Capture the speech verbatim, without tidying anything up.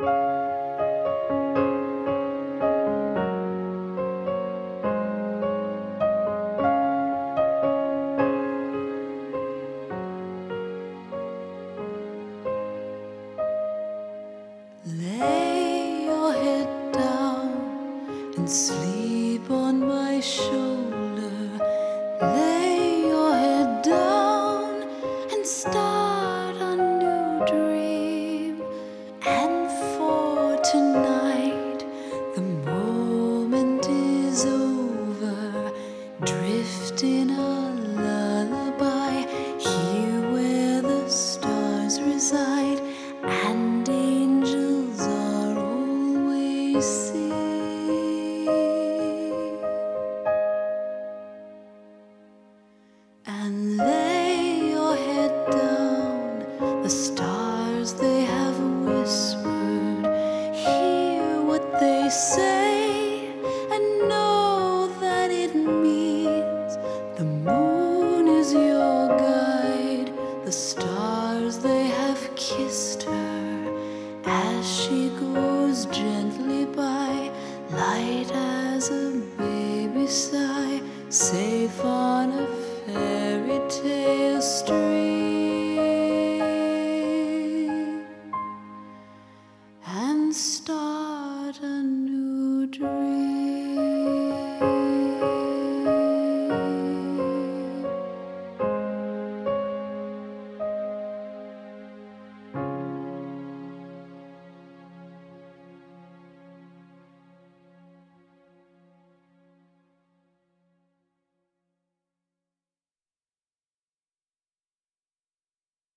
Lay your head down and sleep on my shoulder. Lay your head down and start a new dream. And for tonight, the moment is over. Drift in a lullaby, here where the stars reside, and angels are always seen. And lay your head down, the stars they have whispered. Hear what they say and know that it means the moon is your guide. The stars they have kissed her as she goes gently by, light as a baby sigh, safe on a fairy tale stream.